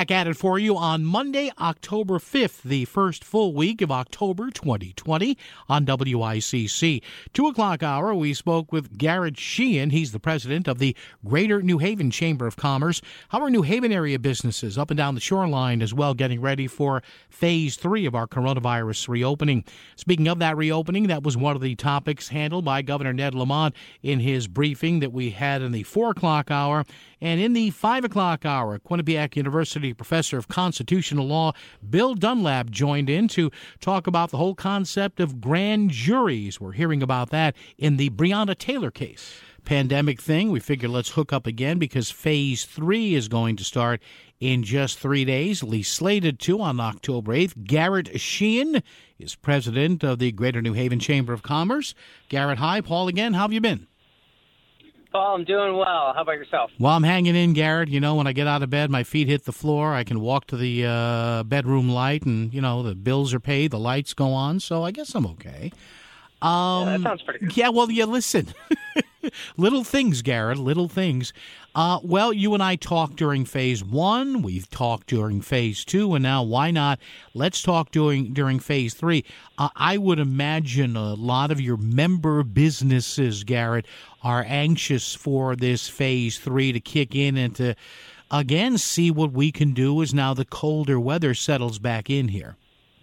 Back at it for you on Monday, October 5th, the first full week of October 2020 on WICC. 2 o'clock hour, we spoke with Garrett Sheehan. He's the president of the Greater New Haven Chamber of Commerce. How are New Haven area businesses up and down the shoreline as well getting ready for Phase 3 of our coronavirus reopening? Speaking of that reopening, that was one of the topics handled by Governor Ned Lamont in his briefing that we had in the 4 o'clock hour. And in the 5 o'clock hour, Quinnipiac University professor of constitutional law Bill Dunlap joined in to talk about the whole concept of grand juries. We're hearing about that in the Breonna Taylor case. Pandemic thing, we figured let's hook up again because Phase 3 is going to start in just 3 days, at least slated to on October 8th. Garrett Sheehan is president of the Greater New Haven Chamber of Commerce. Garrett, hi. Paul again. How have you been? Paul, I'm doing well. How about yourself? Well, I'm hanging in, Garrett. You know, when I get out of bed, my feet hit the floor. I can walk to the bedroom light, and, you know, the bills are paid, the lights go on, so I guess I'm okay. Yeah, that sounds pretty good. Yeah, well, listen. Little things, Garrett, little things. Well, you and I talked during Phase 1. We've talked during Phase 2, and now why not? Let's talk during Phase 3. I would imagine a lot of your member businesses, Garrett, are anxious for this Phase 3 to kick in and to, again, see what we can do as now the colder weather settles back in here.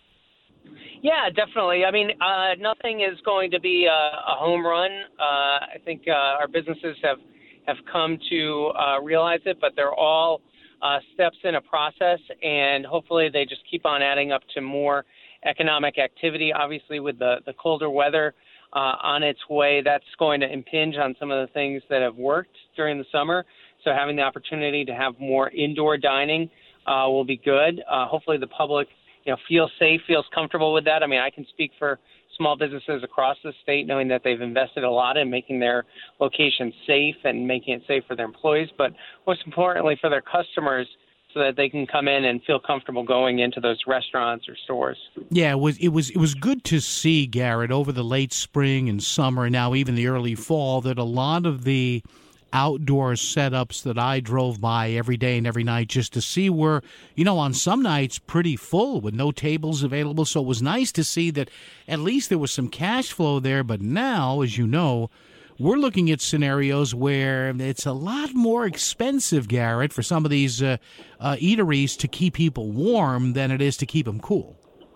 Yeah, definitely. I mean, nothing is going to be a home run. I think our businesses have come to realize it, but they're all steps in a process, and hopefully they just keep on adding up to more economic activity. Obviously, with the colder weather on its way, that's going to impinge on some of the things that have worked during the summer. So having the opportunity to have more indoor dining will be good. Hopefully the public feels safe, feels comfortable with that. I mean, I can speak for small businesses across the state, knowing that they've invested a lot in making their locations safe and making it safe for their employees, but most importantly for their customers, so that they can come in and feel comfortable going into those restaurants or stores. Yeah, it was good to see, Garrett, over the late spring and summer, and now even the early fall, that a lot of the outdoor setups that I drove by every day and every night just to see were, on some nights pretty full with no tables available. So it was nice to see that at least there was some cash flow there. But now, as you know, we're looking at scenarios where it's a lot more expensive, Garrett, for some of these eateries to keep people warm than it is to keep them cool.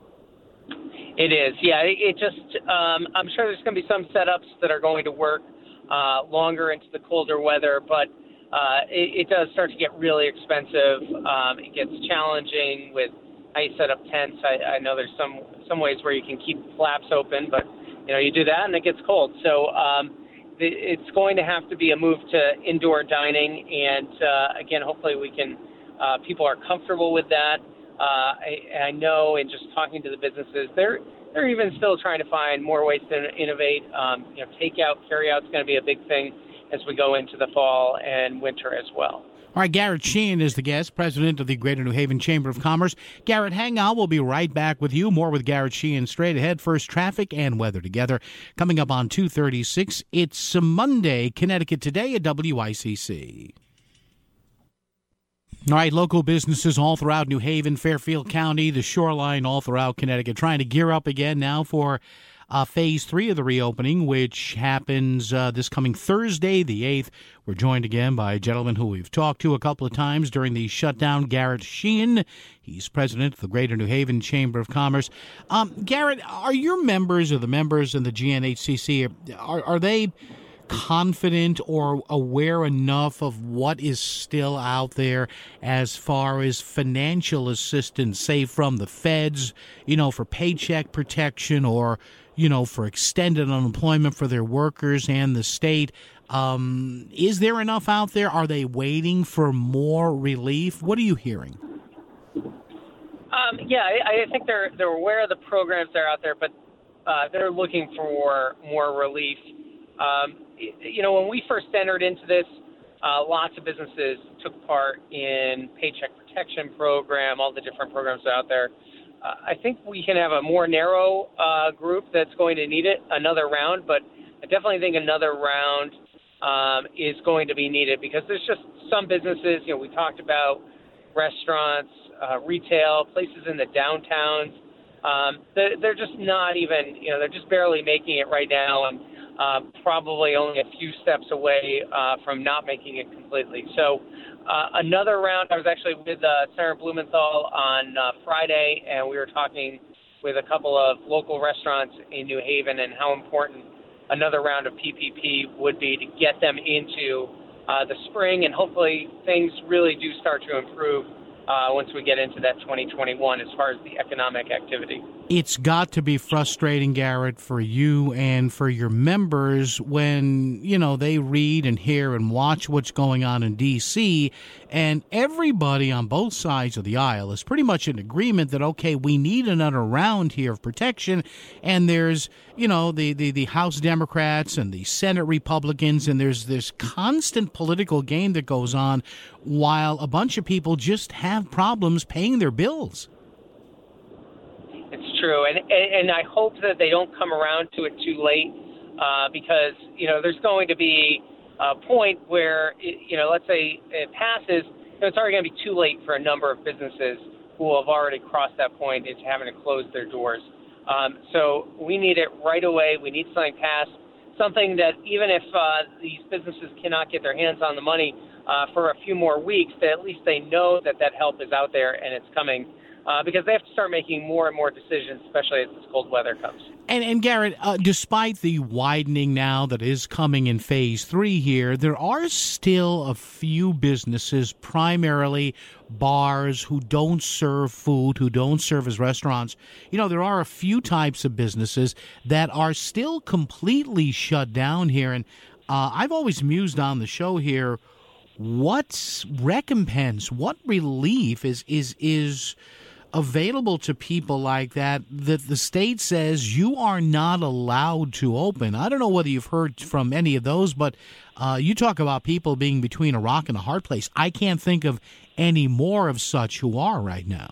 It is. Yeah, it just I'm sure there's going to be some setups that are going to work longer into the colder weather, but it does start to get really expensive. It gets challenging with how you set up tents. I know there's some ways where you can keep flaps open, but you do that and it gets cold. So it's going to have to be a move to indoor dining, and again, hopefully we can. People are comfortable with that. I know, in just talking to the businesses, they're even still trying to find more ways to innovate. Takeout, carryout is going to be a big thing as we go into the fall and winter as well. All right, Garrett Sheehan is the guest, president of the Greater New Haven Chamber of Commerce. Garrett, hang on. We'll be right back with you. More with Garrett Sheehan straight ahead. First, traffic and weather together. Coming up on 2:36, it's Monday, Connecticut Today at WICC. All right, local businesses all throughout New Haven, Fairfield County, the shoreline, all throughout Connecticut, trying to gear up again now for Phase 3 of the reopening, which happens this coming Thursday, the 8th. We're joined again by a gentleman who we've talked to a couple of times during the shutdown, Garrett Sheehan. He's president of the Greater New Haven Chamber of Commerce. Garrett, are your members or the members in the GNHCC, are they confident or aware enough of what is still out there as far as financial assistance, say from the feds, for paycheck protection or, for extended unemployment for their workers and the state? Is there enough out there? Are they waiting for more relief? What are you hearing? I think they're aware of the programs that are out there, but they're looking for more relief. When we first entered into this, lots of businesses took part in Paycheck Protection Program, all the different programs out there. I think we can have a more narrow group that's going to need it, another round, but I definitely think another round is going to be needed because there's just some businesses, we talked about restaurants, retail, places in the downtowns. They're just not even, they're just barely making it right now, and probably only a few steps away from not making it completely. So another round, I was actually with Sarah Blumenthal on Friday, and we were talking with a couple of local restaurants in New Haven and how important another round of PPP would be to get them into the spring, and hopefully things really do start to improve once we get into that 2021 as far as the economic activity. It's got to be frustrating, Garrett, for you and for your members when, they read and hear and watch what's going on in D.C., and everybody on both sides of the aisle is pretty much in agreement that, okay, we need another round here of protection, and there's, the House Democrats and the Senate Republicans, and there's this constant political game that goes on while a bunch of people just have problems paying their bills. It's true, and I hope that they don't come around to it too late because, there's going to be a point where, let's say it passes, it's already going to be too late for a number of businesses who have already crossed that point into having to close their doors. So we need it right away. We need something passed, something that even if these businesses cannot get their hands on the money for a few more weeks, that at least they know that help is out there and it's coming. Because they have to start making more and more decisions, especially as this cold weather comes. And Garrett, despite the widening now that is coming in phase 3 here, there are still a few businesses, primarily bars, who don't serve food, who don't serve as restaurants. There are a few types of businesses that are still completely shut down here. And I've always mused on the show here, what recompense, what relief is available to people like that the state says you are not allowed to open? I don't know whether you've heard from any of those, but you talk about people being between a rock and a hard place. I can't think of any more of such who are right now.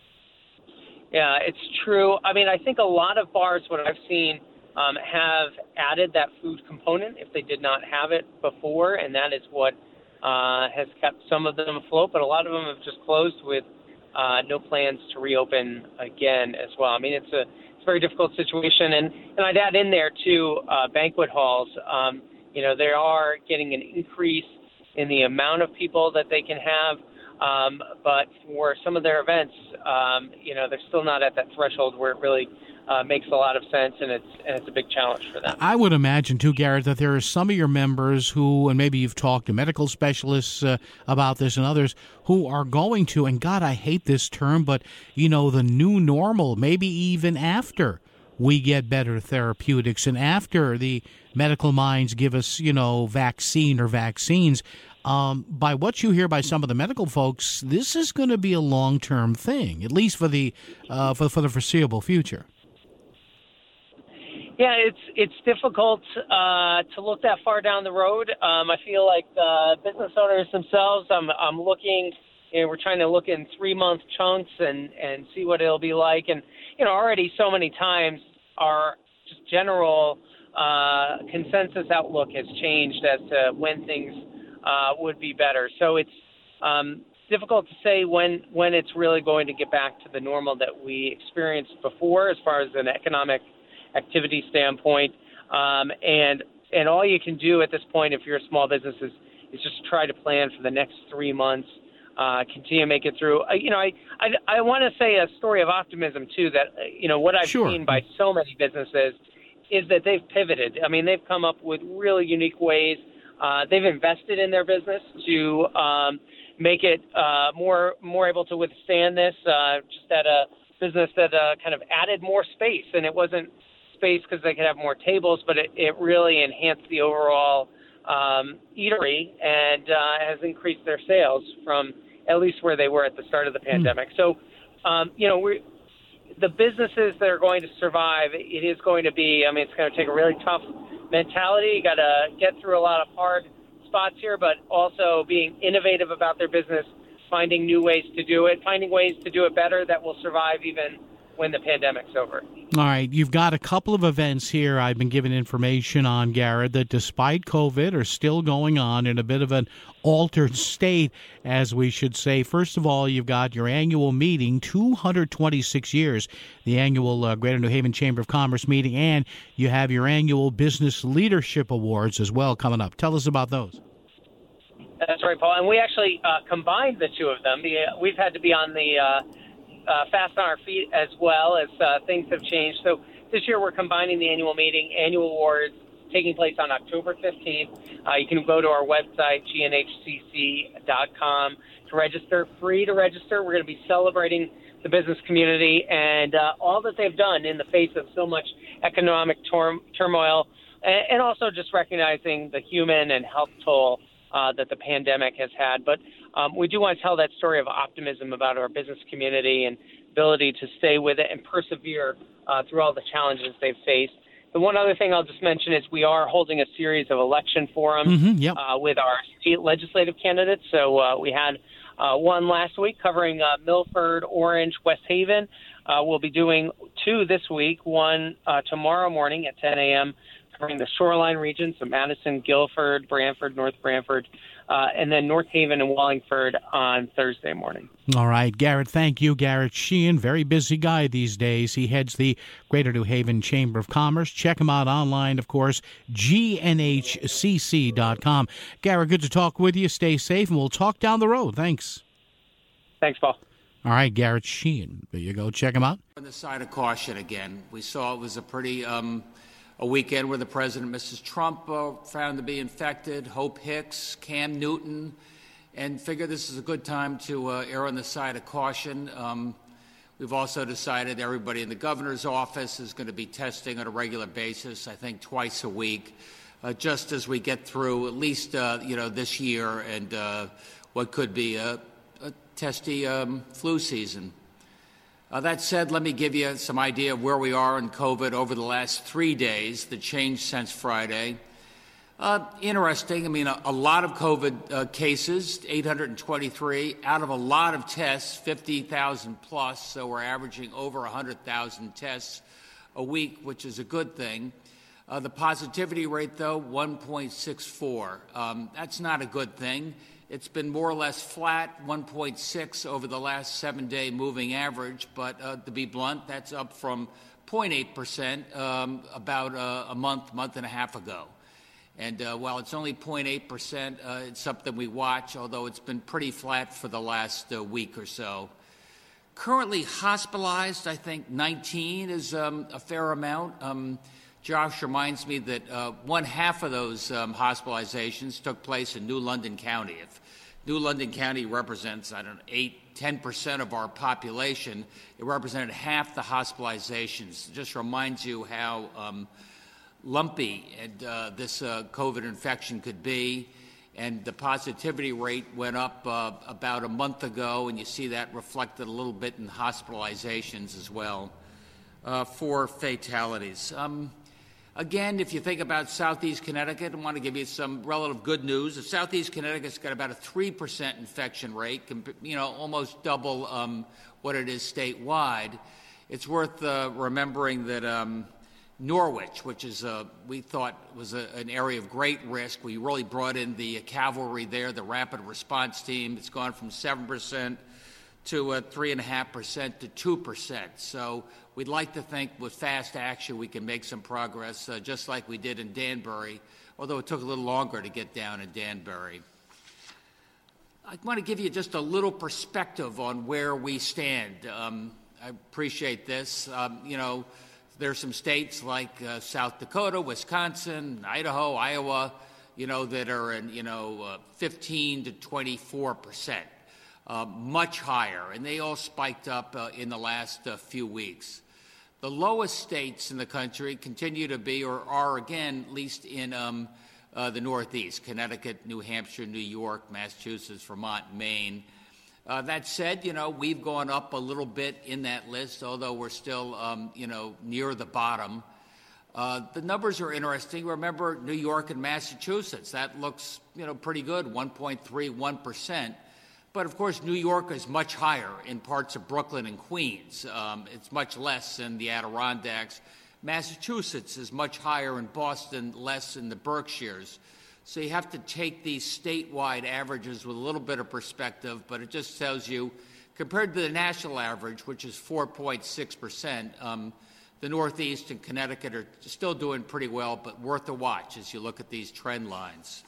Yeah, it's true. I mean, I think a lot of bars, what I've seen, have added that food component if they did not have it before, and that is what has kept some of them afloat, but a lot of them have just closed with no plans to reopen again as well. I mean, it's a very difficult situation, and I'd add in there too banquet halls. They are getting an increase in the amount of people that they can have, but for some of their events, they're still not at that threshold where it really makes a lot of sense, and it's a big challenge for them. I would imagine, too, Garrett, that there are some of your members who, and maybe you've talked to medical specialists about this and others, who are going to, and God, I hate this term, but, the new normal, maybe even after we get better therapeutics and after the medical minds give us, vaccine or vaccines. By what you hear by some of the medical folks, this is going to be a long-term thing, at least for the foreseeable future. Yeah, it's difficult to look that far down the road. I feel like the business owners themselves, I'm looking, we're trying to look in 3-month chunks and see what it'll be like. And, already so many times our just general consensus outlook has changed as to when things would be better. So it's difficult to say when it's really going to get back to the normal that we experienced before as far as an economic activity standpoint, and all you can do at this point if you're a small business is just try to plan for the next 3 months, continue to make it through. I want to say a story of optimism too, that what I've seen by so many businesses is that they've pivoted. I mean, they've come up with really unique ways. They've invested in their business to make it more able to withstand this. Just at a business that kind of added more space, and it wasn't space because they could have more tables, but it really enhanced the overall eatery and has increased their sales from at least where they were at the start of the pandemic. So, the businesses that are going to survive, it is going to be, it's going to take a really tough mentality. You got to get through a lot of hard spots here, but also being innovative about their business, finding new ways to do it, finding ways to do it better that will survive even when the pandemic's over. All right, you've got a couple of events here I've been given information on, Garrett, that despite COVID are still going on in a bit of an altered state, as we should say. First of all, you've got your annual meeting, 226 years, the annual Greater New Haven Chamber of Commerce meeting, and you have your annual Business Leadership Awards as well coming up. Tell us about those. That's right, Paul. And we actually combined the two of them. We've had to be on the fast on our feet as well as things have changed. So this year we're combining the annual meeting, annual awards, taking place on October 15th. You can go to our website, gnhcc.com, to register. Free to register. We're going to be celebrating the business community and all that they've done in the face of so much economic turmoil, and also just recognizing the human and health toll that the pandemic has had. But we do want to tell that story of optimism about our business community and ability to stay with it and persevere through all the challenges they've faced. The one other thing I'll just mention is we are holding a series of election forums with our state legislative candidates. So we had one last week covering Milford, Orange, West Haven. We'll be doing two this week, one tomorrow morning at 10 a.m., covering the shoreline region, so Madison, Guilford, Brantford, North Brantford, and then North Haven and Wallingford on Thursday morning. All right, Garrett, thank you. Garrett Sheehan, very busy guy these days. He heads the Greater New Haven Chamber of Commerce. Check him out online, of course, gnhcc.com. Garrett, good to talk with you. Stay safe, and we'll talk down the road. Thanks. Thanks, Paul. All right, Garrett Sheehan. There you go. Check him out. On the side of caution again. We saw it was a pretty a weekend where the President and Mrs. Trump found to be infected, Hope Hicks, Cam Newton, and figure this is a good time to err on the side of caution. We've also decided everybody in the governor's office is going to be testing on a regular basis, I think twice a week, just as we get through at least this year and what could be a testy flu season. That said, let me give you some idea of where we are in COVID over the last 3 days, the change since Friday. Interesting. I mean, a lot of COVID cases, 823, out of a lot of tests, 50,000 plus, so we're averaging over 100,000 tests a week, which is a good thing. The positivity rate, though, 1.64. That's not a good thing. It's been more or less flat, 1.6 over the last 7-day moving average, but to be blunt, that's up from 0.8% about a month and a half ago. And while it's only 0.8%, it's something we watch, although it's been pretty flat for the last week or so. Currently hospitalized, I think 19 is a fair amount. Josh reminds me that one half of those hospitalizations took place in New London County. If New London County represents, 10% of our population, it represented half the hospitalizations. It just reminds you how lumpy this COVID infection could be. And the positivity rate went up about a month ago, and you see that reflected a little bit in hospitalizations as well. 4 fatalities. Again, if you think about Southeast Connecticut, I want to give you some relative good news. Southeast Connecticut's got about a 3% infection rate, almost double what it is statewide. It's worth remembering that Norwich, which is we thought was an area of great risk, we really brought in the cavalry there, the rapid response team. It's gone from 7% to 3.5% to 2%. So we'd like to think with fast action we can make some progress, just like we did in Danbury, although it took a little longer to get down in Danbury. I want to give you just a little perspective on where we stand. I appreciate this. There's some states like South Dakota, Wisconsin, Idaho, Iowa, that are in, 15 to 24%. Much higher, and they all spiked up in the last few weeks. The lowest states in the country continue to be, or are again, at least in the Northeast, Connecticut, New Hampshire, New York, Massachusetts, Vermont, Maine. That said, we've gone up a little bit in that list, although we're still, near the bottom. The numbers are interesting. Remember New York and Massachusetts. That looks, pretty good, 1.31%. But, of course, New York is much higher in parts of Brooklyn and Queens. It's much less in the Adirondacks. Massachusetts is much higher in Boston, less in the Berkshires. So you have to take these statewide averages with a little bit of perspective, but it just tells you, compared to the national average, which is 4.6%, the Northeast and Connecticut are still doing pretty well, but worth a watch as you look at these trend lines.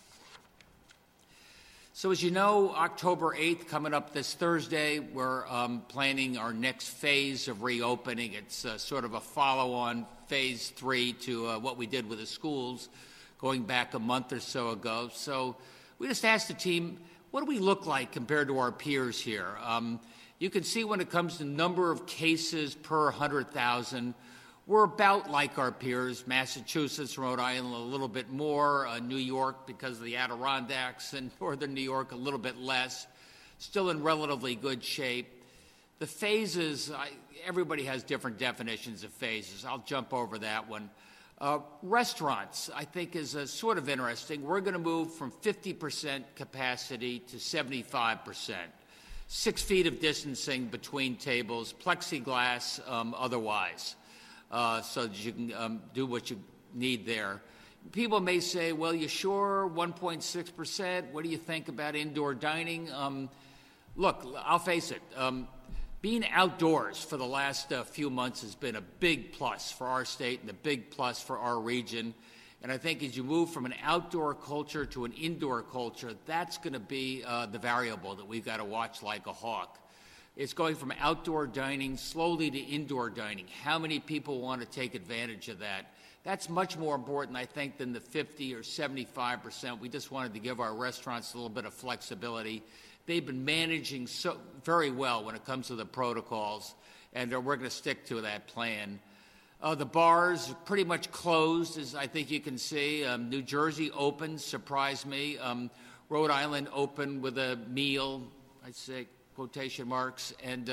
So as you know, October 8th, coming up this Thursday, we're planning our next phase of reopening. It's sort of a follow-on phase 3 to what we did with the schools going back a month or so ago. So we just asked the team, what do we look like compared to our peers here? You can see when it comes to number of cases per 100,000, we're about like our peers. Massachusetts, Rhode Island, a little bit more. New York, because of the Adirondacks, and northern New York, a little bit less. Still in relatively good shape. The phases, everybody has different definitions of phases. I'll jump over that one. Restaurants, I think, is sort of interesting. We're going to move from 50% capacity to 75%. 6 feet of distancing between tables, plexiglass otherwise. So that you can do what you need there. People may say, well, you sure, 1.6%? What do you think about indoor dining? Look, I'll face it. Being outdoors for the last few months has been a big plus for our state and a big plus for our region. And I think as you move from an outdoor culture to an indoor culture, that's going to be the variable that we've got to watch like a hawk. It's going from outdoor dining slowly to indoor dining. How many people want to take advantage of that? That's much more important, I think, than the 50 or 75%. We just wanted to give our restaurants a little bit of flexibility. They've been managing so very well when it comes to the protocols, and we're going to stick to that plan. The bars are pretty much closed, as I think you can see. New Jersey open, surprised me. Rhode Island open with a meal, I'd say, quotation marks, and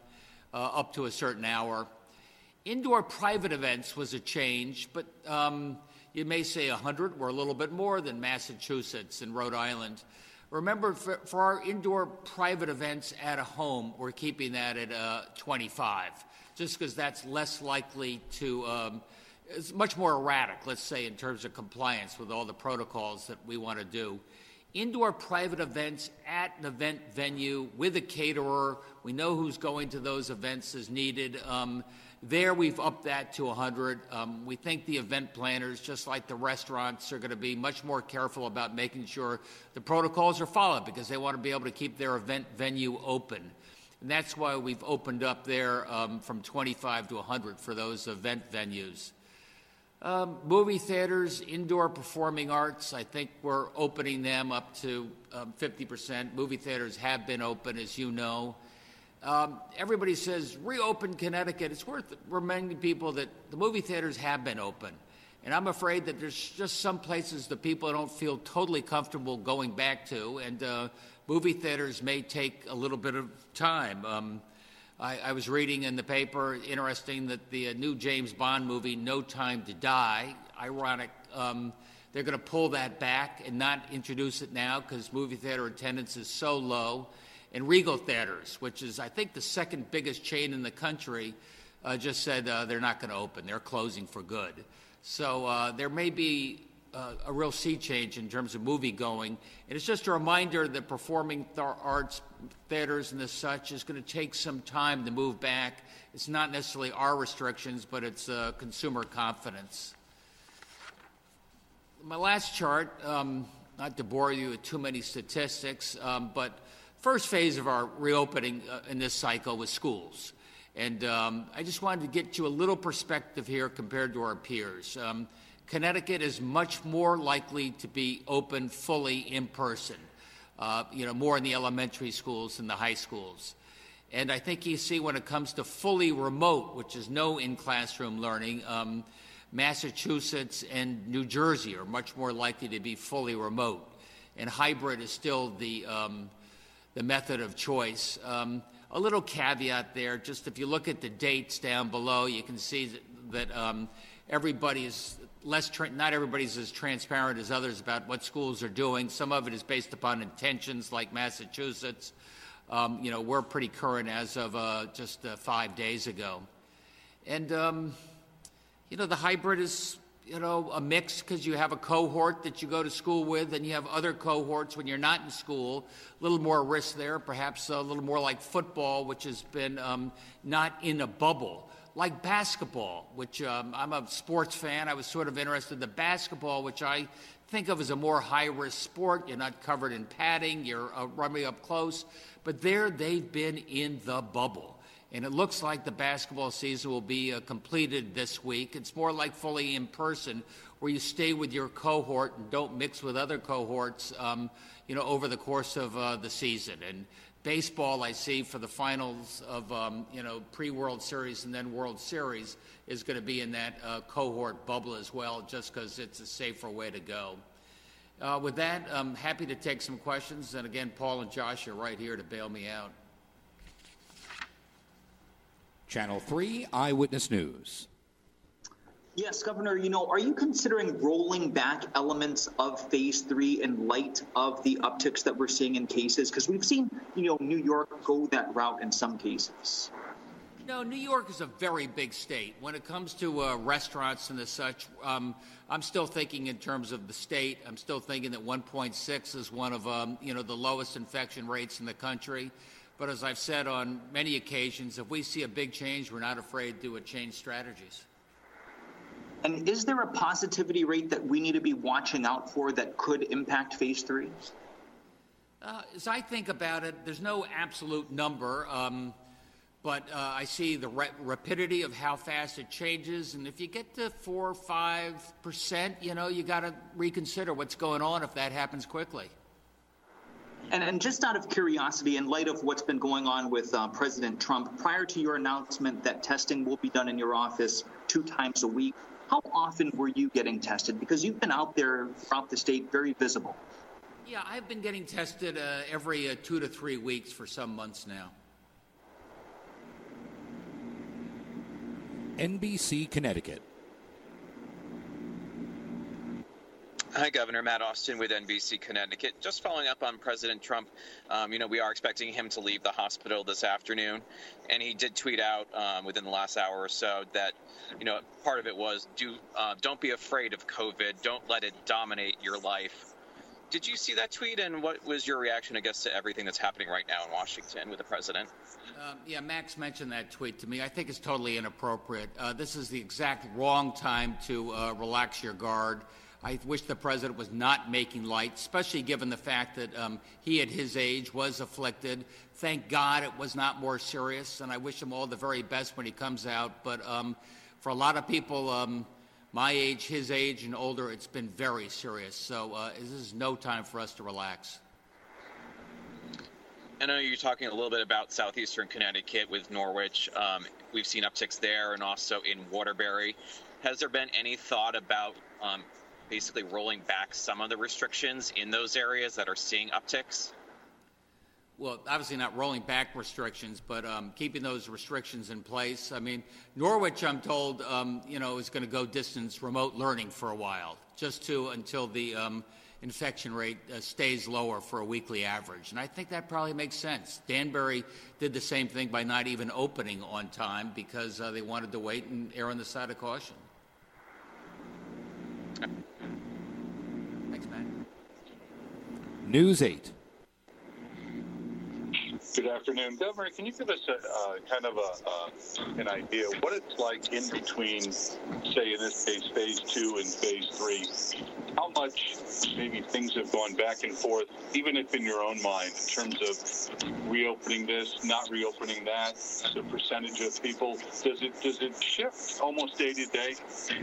up to a certain hour. Indoor private events was a change, but you may say 100. We're a little bit more than Massachusetts and Rhode Island. Remember, for our indoor private events at a home, we're keeping that at 25, just because that's less likely to, it's much more erratic, let's say, in terms of compliance with all the protocols that we want to do. Indoor private events at an event venue with a caterer. We know who's going to those events as needed. There we've upped that to 100. We think the event planners, just like the restaurants, are going to be much more careful about making sure the protocols are followed because they want to be able to keep their event venue open. And that's why we've opened up there from 25 to 100 for those event venues. Movie theaters, indoor performing arts, I think we're opening them up to 50%. Movie theaters have been open, as you know. Everybody says, reopen Connecticut. It's worth reminding people that the movie theaters have been open. And I'm afraid that there's just some places that people don't feel totally comfortable going back to, and movie theaters may take a little bit of time. I was reading in the paper, interesting, that the new James Bond movie, No Time to Die, ironic, they're going to pull that back and not introduce it now because movie theater attendance is so low. And Regal Theaters, which is, I think, the second biggest chain in the country, just said they're not going to open. They're closing for good. So there may be a real sea change in terms of movie going. And it's just a reminder that performing arts, theaters and the such is going to take some time to move back. It's not necessarily our restrictions, but it's consumer confidence. My last chart, not to bore you with too many statistics, but first phase of our reopening in this cycle was schools. And I just wanted to get you a little perspective here compared to our peers. Connecticut is much more likely to be open fully in person, more in the elementary schools than the high schools. And I think you see when it comes to fully remote, which is no in-classroom learning, Massachusetts and New Jersey are much more likely to be fully remote. And hybrid is still the method of choice. A little caveat there, just if you look at the dates down below, you can see that everybody is not everybody's as transparent as others about what schools are doing. Some of it is based upon intentions, like Massachusetts. we're pretty current as of just 5 days ago. And, the hybrid is, a mix because you have a cohort that you go to school with and you have other cohorts when you're not in school. A little more risk there, perhaps a little more like football, which has been not in a bubble. Like basketball, which I'm a sports fan. I was sort of interested in the basketball, which I think of as a more high-risk sport. You're not covered in padding. You're running up close. But there they've been in the bubble. And it looks like the basketball season will be completed this week. It's more like fully in person, where you stay with your cohort and don't mix with other cohorts, over the course of the season. And baseball, I see, for the finals of, pre-World Series and then World Series is going to be in that cohort bubble as well, just because it's a safer way to go. With that, I'm happy to take some questions. And again, Paul and Josh are right here to bail me out. Channel 3 Eyewitness News. Yes, Governor, are you considering rolling back elements of Phase 3 in light of the upticks that we're seeing in cases? Because we've seen, New York go that route in some cases. New York is a very big state. When it comes to restaurants and the such, I'm still thinking in terms of the state. I'm still thinking that 1.6 is one of, the lowest infection rates in the country. But as I've said on many occasions, if we see a big change, we're not afraid to change strategies. And is there a positivity rate that we need to be watching out for that could impact Phase 3? As I think about it, there's no absolute number, but I see the rapidity of how fast it changes. And if you get to 4 or 5%, you got to reconsider what's going on if that happens quickly. And just out of curiosity, in light of what's been going on with President Trump, prior to your announcement that testing will be done in your office 2 times a week, how often were you getting tested? Because you've been out there throughout the state, very visible. Yeah, I've been getting tested every 2 to 3 weeks for some months now. NBC Connecticut. Hi, Governor. Matt Austin with NBC Connecticut. Just following up on President Trump, we are expecting him to leave the hospital this afternoon. And he did tweet out within the last hour or so that, part of it was don't be afraid of COVID. Don't let it dominate your life. Did you see that tweet? And what was your reaction, I guess, to everything that's happening right now in Washington with the president? Max mentioned that tweet to me. I think it's totally inappropriate. This is the exact wrong time to relax your guard. I wish the president was not making light, especially given the fact that he at his age was afflicted. Thank God it was not more serious, and I wish him all the very best when he comes out. But for a lot of people my age, his age, and older, it's been very serious. So this is no time for us to relax. I know you're talking a little bit about southeastern Connecticut with Norwich. We've seen upticks there and also in Waterbury. Has there been any thought about basically rolling back some of the restrictions in those areas that are seeing upticks? Well, obviously not rolling back restrictions, but keeping those restrictions in place. I mean, Norwich, I'm told, is going to go distance remote learning for a while, until the infection rate stays lower for a weekly average. And I think that probably makes sense. Danbury did the same thing by not even opening on time because they wanted to wait and err on the side of caution. Thanks, Matt. News 8. Good afternoon. Governor, can you give us an idea of what it's like in between, say, in this case, Phase 2 and Phase 3? How much maybe things have gone back and forth, even if in your own mind, in terms of reopening this, not reopening that, the percentage of people? Does it shift almost day to day?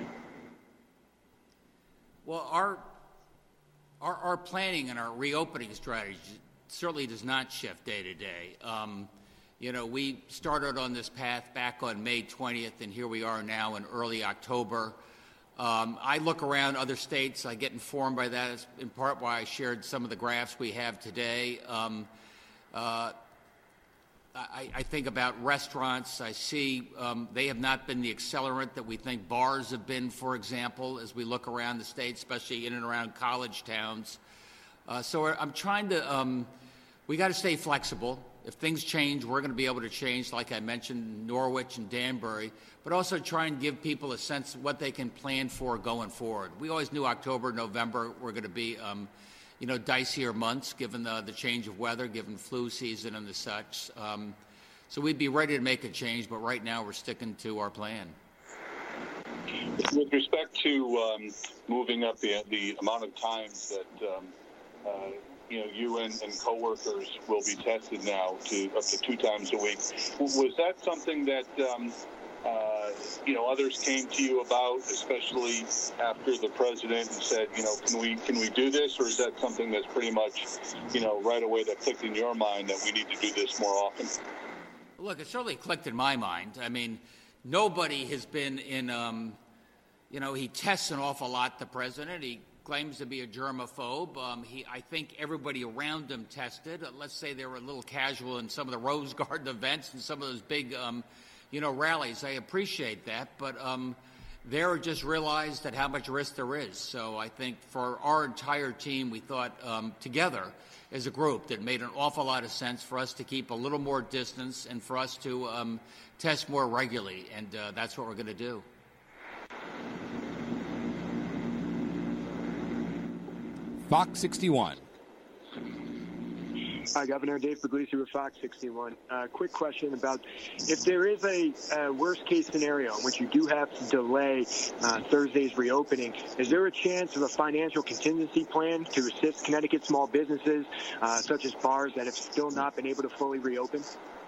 Well, our planning and our reopening strategy certainly does not shift day to day. We started on this path back on May 20th, and here we are now in early October. I look around other states. I get informed by that. It's in part why I shared some of the graphs we have today. I think about restaurants. I see they have not been the accelerant that we think bars have been, for example, as we look around the state, especially in and around college towns. So I'm trying to we got to stay flexible. if things change, we're going to be able to change, like I mentioned, Norwich and Danbury, but also try and give people a sense of what they can plan for going forward. We always knew October, November were going to be, dicier months, given the change of weather, given flu season and the such. So we'd be ready to make a change, but right now we're sticking to our plan. With respect to moving up the amount of times that you and coworkers will be tested now to up to 2 times a week, was that something that others came to you about, especially after the president said, can we do this, or is that something that's pretty much, right away that clicked in your mind that we need to do this more often? Look, it certainly clicked in my mind. I mean, nobody has been in, he tests an awful lot, the president. He claims to be a germaphobe. I think everybody around him tested. Let's say they were a little casual in some of the Rose Garden events and some of those big, rallies. I appreciate that, but they just realized that how much risk there is. So I think for our entire team, we thought together as a group that made an awful lot of sense for us to keep a little more distance and for us to test more regularly, and that's what we're going to do. Fox 61. Hi, Governor. Dave Puglisi with Fox 61. Quick question about if there is a worst-case scenario in which you do have to delay Thursday's reopening, is there a chance of a financial contingency plan to assist Connecticut small businesses, such as bars, that have still not been able to fully reopen?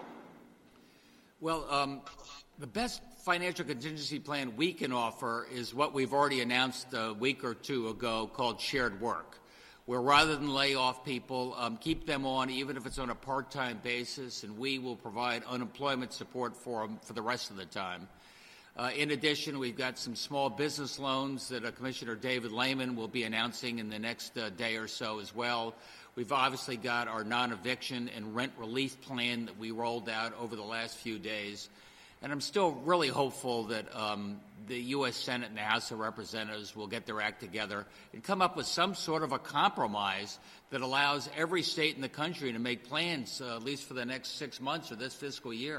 Well, the best financial contingency plan we can offer is what we've already announced a week or two ago called shared work, where rather than lay off people, keep them on even if it's on a part-time basis, and we will provide unemployment support for them for the rest of the time. In addition, we've got some small business loans that Commissioner David Lehman will be announcing in the next day or so as well. We've obviously got our non-eviction and rent relief plan that we rolled out over the last few days. And I'm still really hopeful that the U.S. Senate and the House of Representatives will get their act together and come up with some sort of a compromise that allows every state in the country to make plans, at least for the next 6 months of this fiscal year.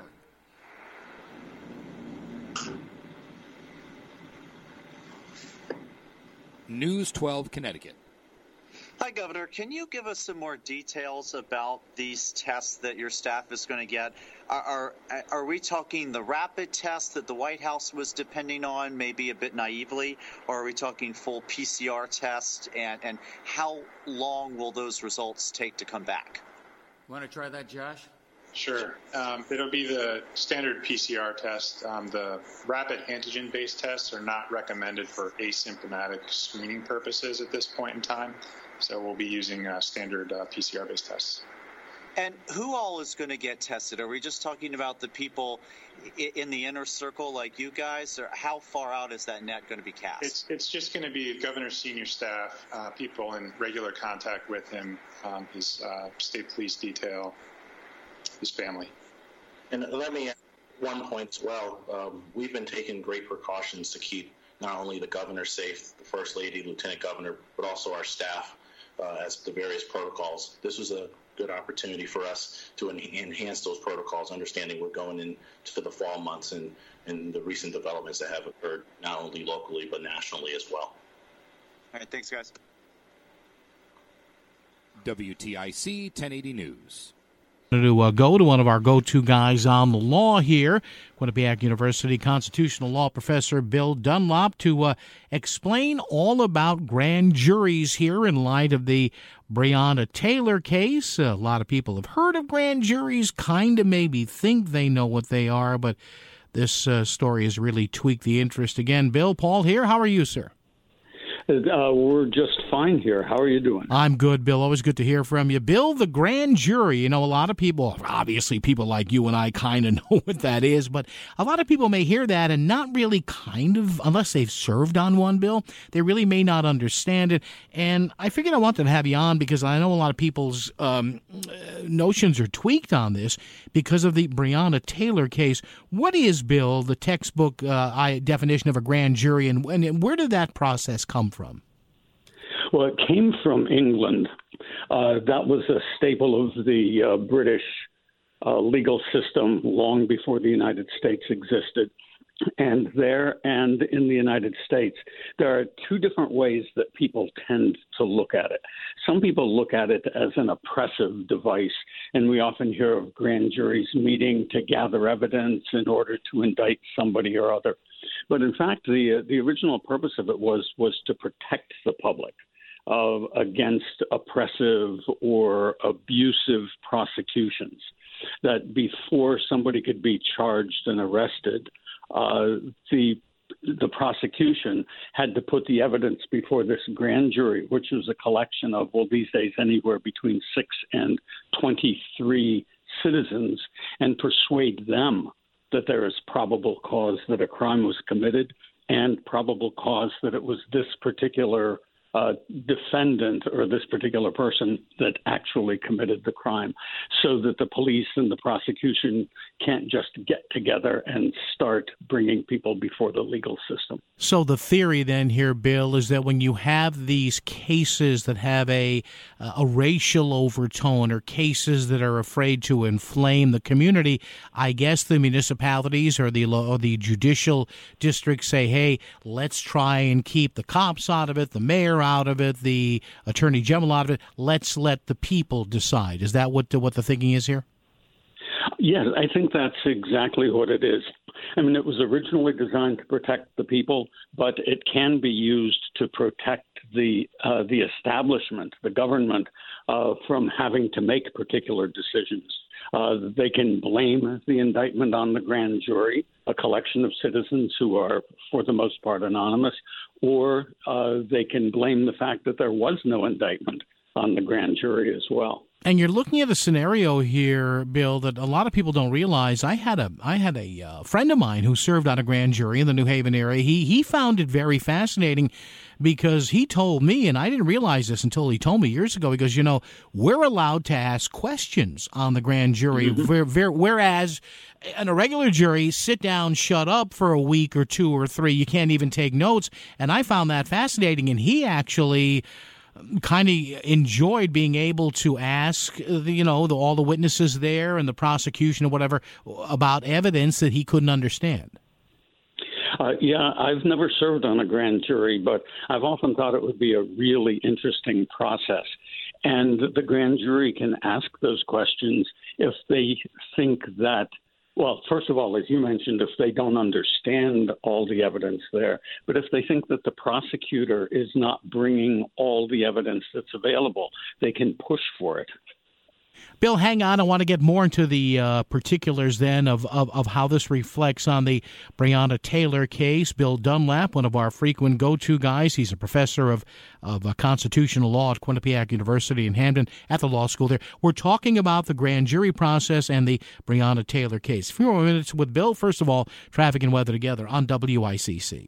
News 12 Connecticut. Hi, Governor. Can you give us some more details about these tests that your staff is going to get? Are we talking the rapid test that the White House was depending on, maybe a bit naively, or are we talking full PCR test? And how long will those results take to come back? Want to try that, Josh? Sure. It'll be the standard PCR test. The rapid antigen-based tests are not recommended for asymptomatic screening purposes at this point in time. So we'll be using standard PCR-based tests. And who all is going to get tested? Are we just talking about the people in the inner circle like you guys, or how far out is that net going to be cast? It's just going to be governor's senior staff, people in regular contact with him, his state police detail, his family. And let me add one point as well. We've been taking great precautions to keep not only the governor safe, the First Lady, Lieutenant Governor, but also our staff as the various protocols. This was a good opportunity for us to enhance those protocols, understanding we're going into the fall months and the recent developments that have occurred not only locally but nationally as well. All right, thanks, guys. WTIC 1080 News. To go to one of our go-to guys on the law here, Quinnipiac University constitutional law professor Bill Dunlop, to explain all about grand juries here in light of the Breonna Taylor case. A lot of people have heard of grand juries, kind of maybe think they know what they are, but this story has really tweaked the interest again. Bill, Paul here. How are you, sir? We're just fine here. How are you doing? I'm good, Bill. Always good to hear from you. Bill, the grand jury, a lot of people, obviously people like you and I kind of know what that is, but a lot of people may hear that and not really unless they've served on one, Bill, they really may not understand it. And I figured I wanted to have you on because I know a lot of people's notions are tweaked on this because of the Breonna Taylor case. What is, Bill, the textbook definition of a grand jury, and where did that process come from? Well, it came from England. That was a staple of the British legal system long before the United States existed. And there and in the United States, there are two different ways that people tend to look at it. Some people look at it as an oppressive device, and we often hear of grand juries meeting to gather evidence in order to indict somebody or other. But in fact, the original purpose of it was to protect the public against oppressive or abusive prosecutions, that before somebody could be charged and arrested, the prosecution had to put the evidence before this grand jury, which was a collection of, well, these days anywhere between 6 and 23 citizens, and persuade them that there is probable cause that a crime was committed and probable cause that it was this particular defendant or this particular person that actually committed the crime, so that the police and the prosecution can't just get together and start bringing people before the legal system. So the theory then here, Bill, is that when you have these cases that have a racial overtone or cases that are afraid to inflame the community, I guess the municipalities or the judicial districts say, hey, let's try and keep the cops out of it, the mayor out of it, the attorney general out of it. Let's let the people decide. Is that what the thinking is here? Yes, I think that's exactly what it is. I mean, it was originally designed to protect the people, but it can be used to protect the establishment, the government, from having to make particular decisions. They can blame the indictment on the grand jury, a collection of citizens who are, for the most part, anonymous, or they can blame the fact that there was no indictment on the grand jury as well. And you're looking at a scenario here, Bill, that a lot of people don't realize. I had a friend of mine who served on a grand jury in the New Haven area. He found it very fascinating because he told me, and I didn't realize this until he told me years ago, he goes, we're allowed to ask questions on the grand jury, whereas in a regular jury, sit down, shut up for a week or 2 or 3. You can't even take notes. And I found that fascinating, and he actually kind of enjoyed being able to ask, all the witnesses there and the prosecution or whatever about evidence that he couldn't understand. Yeah, I've never served on a grand jury, but I've often thought it would be a really interesting process. And the grand jury can ask those questions if they think that, well, first of all, as you mentioned, if they don't understand all the evidence there, but if they think that the prosecutor is not bringing all the evidence that's available, they can push for it. Bill, hang on. I want to get more into the particulars then of how this reflects on the Breonna Taylor case. Bill Dunlap, one of our frequent go-to guys. He's a professor of constitutional law at Quinnipiac University in Hamden at the law school there. We're talking about the grand jury process and the Breonna Taylor case. A few more minutes with Bill. First of all, traffic and weather together on WICC.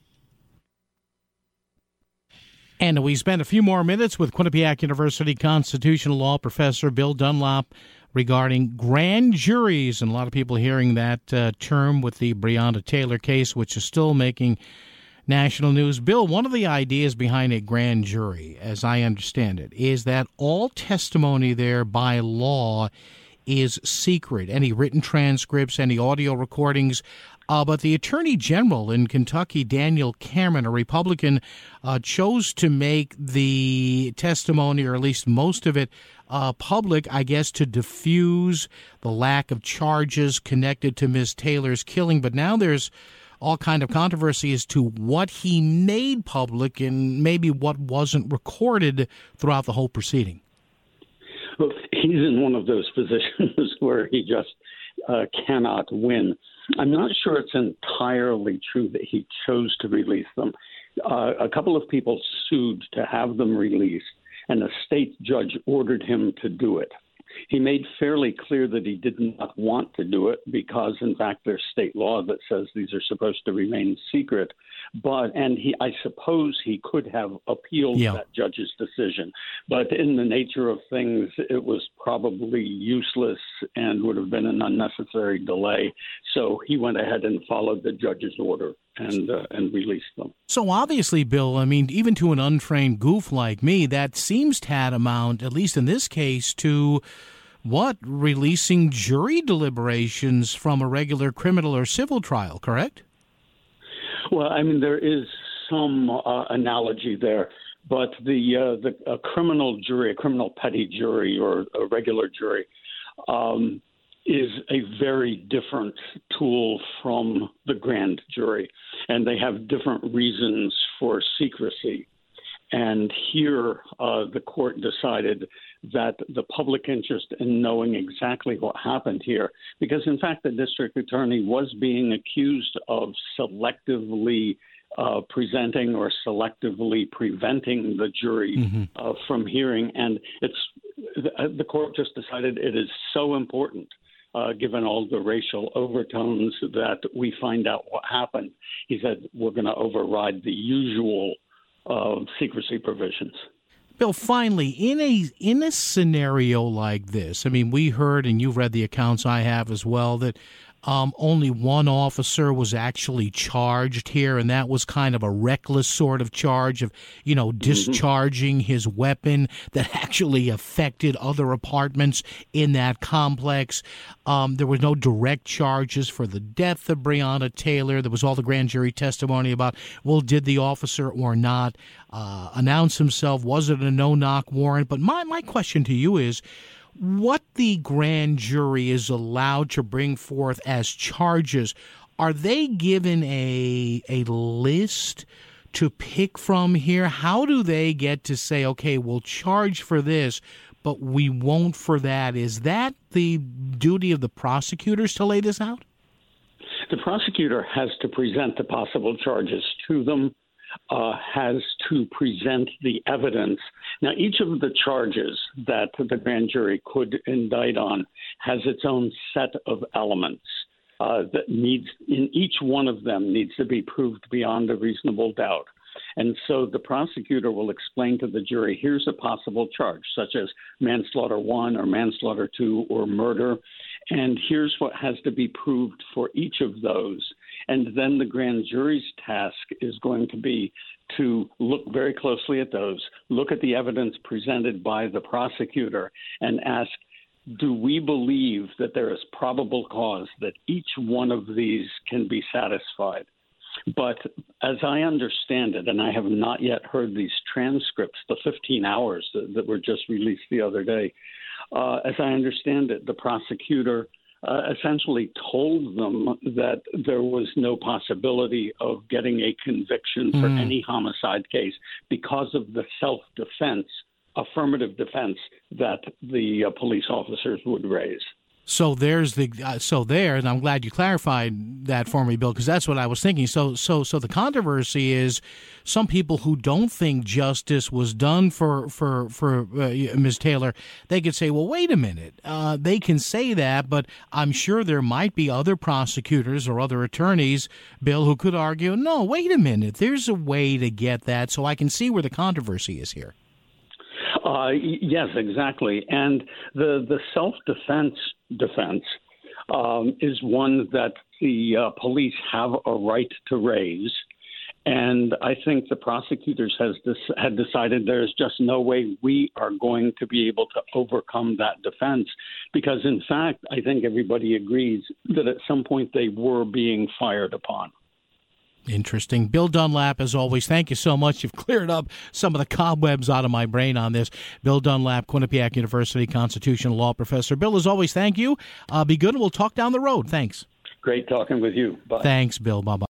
And we spent a few more minutes with Quinnipiac University constitutional law professor Bill Dunlap regarding grand juries. And a lot of people hearing that term with the Breonna Taylor case, which is still making national news. Bill, one of the ideas behind a grand jury, as I understand it, is that all testimony there by law is secret. Any written transcripts, any audio recordings. But the Attorney General in Kentucky, Daniel Cameron, a Republican, chose to make the testimony, or at least most of it, public, I guess, to diffuse the lack of charges connected to Ms. Taylor's killing. But now there's all kind of controversy as to what he made public and maybe what wasn't recorded throughout the whole proceeding. Well, he's in one of those positions where he just cannot win. I'm not sure it's entirely true that he chose to release them. A couple of people sued to have them released, and a state judge ordered him to do it. He made fairly clear that he did not want to do it because, in fact, there's state law that says these are supposed to remain secret. I suppose he could have appealed that judge's decision. But in the nature of things, it was probably useless and would have been an unnecessary delay. So he went ahead and followed the judge's order and released them. So obviously, Bill, I mean, even to an untrained goof like me, that seems tantamount, at least in this case, to releasing jury deliberations from a regular criminal or civil trial, correct? Well, I mean, there is some analogy there, but a criminal jury, a criminal petty jury or a regular jury, is a very different tool from the grand jury, and they have different reasons for secrecy. And here, the court decided that the public interest in knowing exactly what happened here, because in fact the district attorney was being accused of selectively presenting or selectively preventing the jury from hearing, and the court just decided it is so important, given all the racial overtones, that we find out what happened. He said, we're going to override the usual secrecy provisions. Bill, finally, in a scenario like this, I mean, we heard, and you've read the accounts I have as well, that only one officer was actually charged here, and that was kind of a reckless sort of charge of, discharging his weapon that actually affected other apartments in that complex. There were no direct charges for the death of Breonna Taylor. There was all the grand jury testimony about, well, did the officer or not announce himself? Was it a no-knock warrant? But my question to you is, what the grand jury is allowed to bring forth as charges, are they given a list to pick from here? How do they get to say, okay, we'll charge for this, but we won't for that? Is that the duty of the prosecutors to lay this out? The prosecutor has to present the possible charges to them, has to present the evidence. Now, each of the charges that the grand jury could indict on has its own set of elements that needs, in each one of them needs to be proved beyond a reasonable doubt. And so the prosecutor will explain to the jury, here's a possible charge, such as manslaughter 1 or manslaughter 2 or murder. And here's what has to be proved for each of those. And then the grand jury's task is going to be to look very closely at those, look at the evidence presented by the prosecutor, and ask, do we believe that there is probable cause that each one of these can be satisfied? But as I understand it, and I have not yet heard these transcripts, the 15 hours that were just released the other day, as I understand it, the prosecutor essentially told them that there was no possibility of getting a conviction for any homicide case because of the self-defense, affirmative defense that the police officers would raise. So and I'm glad you clarified that for me, Bill, because that's what I was thinking. So the controversy is some people who don't think justice was done for Ms. Taylor, they could say, well, wait a minute. They can say that, but I'm sure there might be other prosecutors or other attorneys, Bill, who could argue, no, wait a minute. There's a way to get that. So I can see where the controversy is here. Yes, exactly. And the self-defense defense is one that the police have a right to raise. And I think the prosecutors had decided there's just no way we are going to be able to overcome that defense, because, in fact, I think everybody agrees that at some point they were being fired upon. Interesting. Bill Dunlap, as always, thank you so much. You've cleared up some of the cobwebs out of my brain on this. Bill Dunlap, Quinnipiac University constitutional law professor. Bill, as always, thank you. Be good, and we'll talk down the road. Thanks. Great talking with you. Bye. Thanks, Bill. Bye-bye.